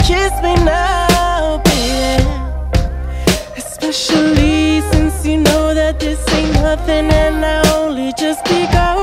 kiss me now, baby. Especially since you know that this ain't nothing and I only just begun.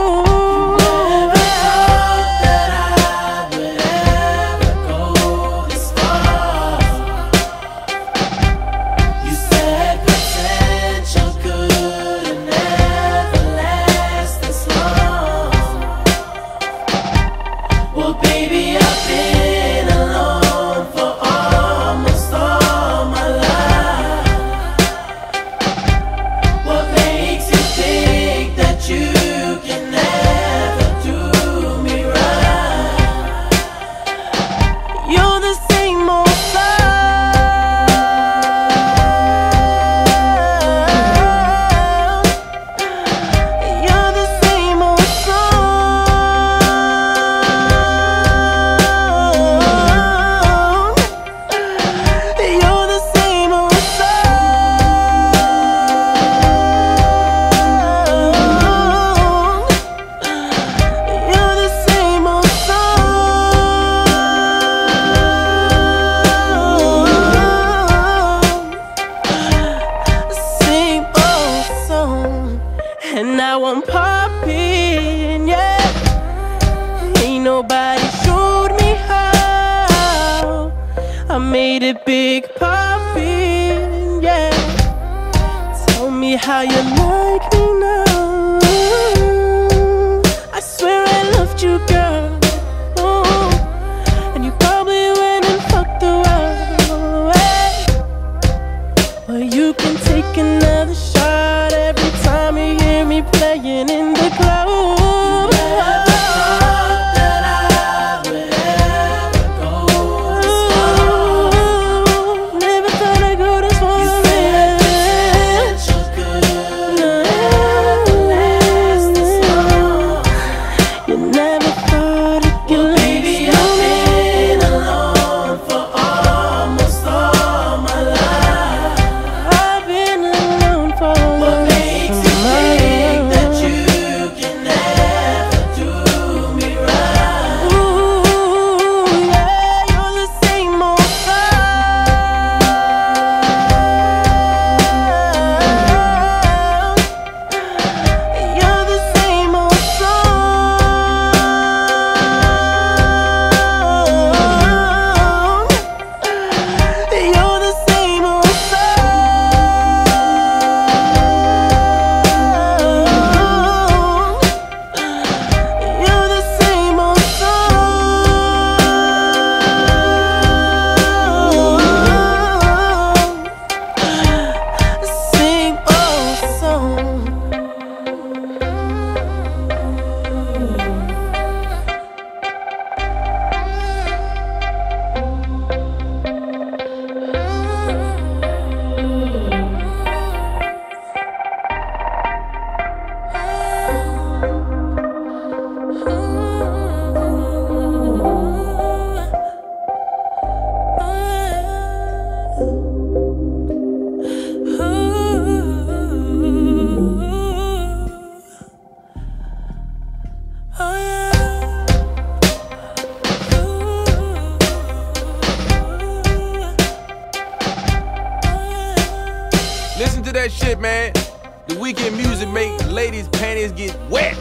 And now I'm popping, yeah. Ain't nobody showed me how. I made it big popping, yeah. Tell me how you like me now. I swear I loved you, girl. Oh, and you probably went and fucked around. Well, you can take another shot every time you hear me playing in the club. Listen to that shit, man. The Weeknd music make ladies' panties get wet.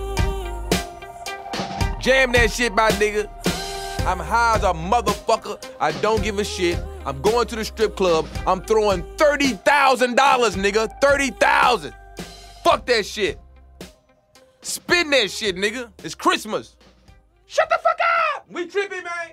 Jam that shit, my nigga. I'm high as a motherfucker. I don't give a shit. I'm going to the strip club. I'm throwing $30,000, nigga. 30,000. Fuck that shit. Spin that shit, nigga. It's Christmas. Shut the fuck up. We tripping, man.